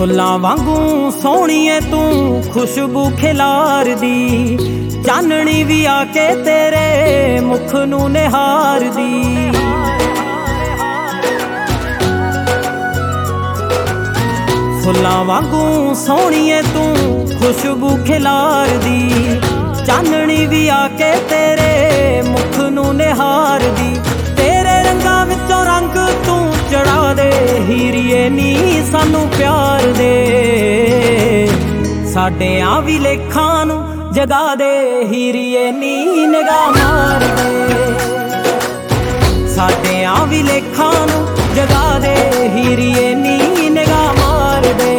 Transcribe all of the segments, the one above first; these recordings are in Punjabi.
ਫੁੱਲਾਂ ਵਾਂਗੂ ਸੋਹਣੀਏ ਤੂੰ ਖੁਸ਼ਬੂ ਖਿਲਾਰਦੀ, ਚਾਨਣੀ ਵੀ ਆ ਕੇ ਤੇਰੇ ਮੁਖ ਨੂੰ ਨਿਹਾਰਦੀ। ਫੁੱਲਾਂ ਵਾਂਗੂ ਸੋਹਣੀਏ ਤੂੰ ਖੁਸ਼ਬੂ ਖਿਲਾਰਦੀ, ਚਾਨਣੀ ਵੀ ਆ ਕੇ ਤੇਰੇ ਮੁਖ ਨੂੰ ਨਿਹਾਰਦੀ। ਤੇਰੇ ਰੰਗਾਂ ਵਿੱਚੋਂ ਰੰਗ ਤੂੰ ਚੜਾ ਦੇ ਹੀਰੀਏ ਨੀ ਸਾਨੂੰ ਪਿਆਰ ਦੇ, ਸਾਡਿਆਂ ਵੀ ਲੇਖਾਂ ਨੂੰ ਜਗਾ ਦੇ ਹੀਰੀਏ ਨੀ ਨਿਗਾਹ ਮਾਰ ਦੇ। ਸਾਡਿਆਂ ਵੀ ਲੇਖਾਂ ਨੂੰ ਜਗਾ ਦੇ ਹੀਰੀਏ ਨੀ ਨਿਗਾਹ ਮਾਰ ਦੇ।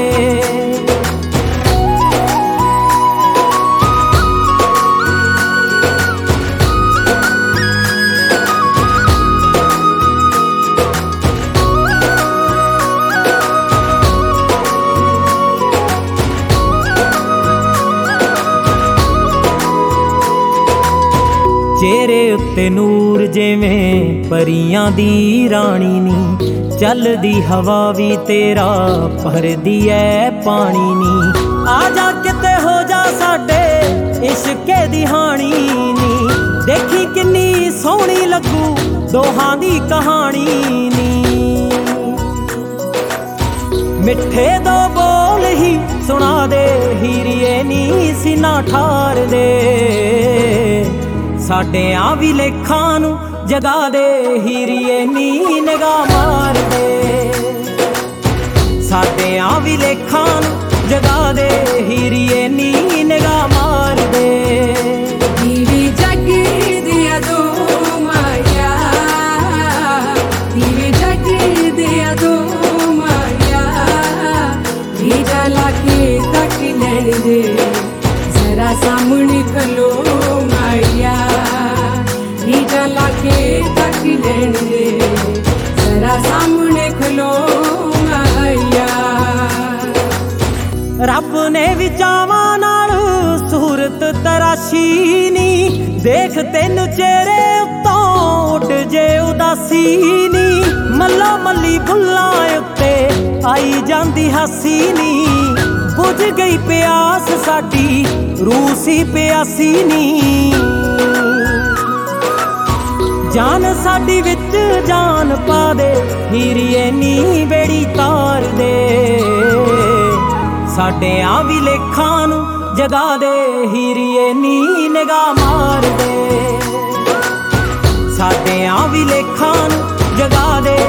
ਚਿਹਰੇ ਉੱਤੇ ਨੂਰ ਜਿਵੇਂ ਪਰੀਆਂ ਦੀ ਰਾਣੀ ਨੀ, ਚੱਲਦੀ ਹਵਾ ਵੀ ਤੇਰਾ ਭਰਦੀ ਐ ਪਾਣੀ ਨੀ। ਆ ਜਾ ਕਿਤੇ ਹੋ ਜਾ ਸਾਡੇ ਇਸ਼ਕੇ ਦੀ ਹਾਣੀ ਨੀ, ਦੇਖੀ ਕਿੰਨੀ ਸੋਹਣੀ ਲੱਗੂ ਦੋਹਾਂ ਦੀ ਕਹਾਣੀ ਨੀ। ਮਿੱਠੇ ਦੋ ਬੋਲ ਹੀ ਸੁਣਾ ਦੇ ਹੀਰੀਏ ਨੀ ਸੀਨਾ ਠਾਰ ਦੇ, ਸਾਡਿਆਂ ਵੀ ਲੇਖਾਂ ਨੂੰ ਜਗਾ ਦੇ ਹੀਰੀਏ ਨੀ ਨਿਗਾਹ ਮਾਰ ਦੇ। ਸਾਡਿਆਂ ਵੀ ਲੇਖਾਂ ਨੂੰ ਜਗਾ ਦੇ ਹੀਰੀਏ ਨੀ ਨਿਗਾਹ ਮਾਰ ਦੇ। ਦੀਵੀ ਜਗ ਦਿਆ ਦੋ ਮਾਇਆ, ਦੀਵੀ ਜਗ ਦਿਆ ਦੋ ਮਾਇਆ, ਵੀ ਜਲਾ ਕੇ ਤੱਕ ਲੈਣ ਦੇ ਜ਼ਰਾ ਸਾਹਮਣੇ ਖਲੋ ਮਾਇਆ, ਵੀ ਜਲਾ ਕੇ ਤੱਕ ਲੈਣ ਦੇ ਜ਼ਰਾ ਸਾਹਮਣੇ ਖਲੋ ਮਾਇਆ। ਰੱਬ ਨੇ ਵੀ ਚਾਵਾਂ ਨਾਲ ਸੂਰਤ ਤਰਾਸ਼ੀ ਨੀ, ਦੇਖ ਤੈਨੂੰ ਚਿਹਰੇ ਉੱਤੋਂ ਉੱਡ ਜੇ ਉਦਾਸੀ ਨੀ। ਮੱਲਾ ਮੱਲੀ ਬੁੱਲਾਂ ਉੱਤੇ ਆਈ ਜਾਂਦੀ ਹਾਸੀ ਨੀ, ਬੁਝ ਗਈ ਪਿਆਸ ਸਾਡੀ ਰੂਹ ਸੀ ਪਿਆਸੀ ਨੀ। ਜਾਨ ਸਾਡੀ ਵਿੱਚ ਜਾਨ ਪਾ ਦੇ ਹੀਰੀਏ ਨੀ ਬੇੜੀ ਤਾਰ ਦੇ, ਸਾਡਿਆਂ ਵੀ ਲੇਖਾਂ ਨੂੰ ਜਗਾ ਦੇ ਹੀਰੀਏ ਨੀ ਨਿਗਾਹ ਮਾਰ ਦੇ। ਸਾਡਿਆਂ ਵੀ ਲੇਖਾਂ ਨੂੰ ਜਗਾ ਦੇ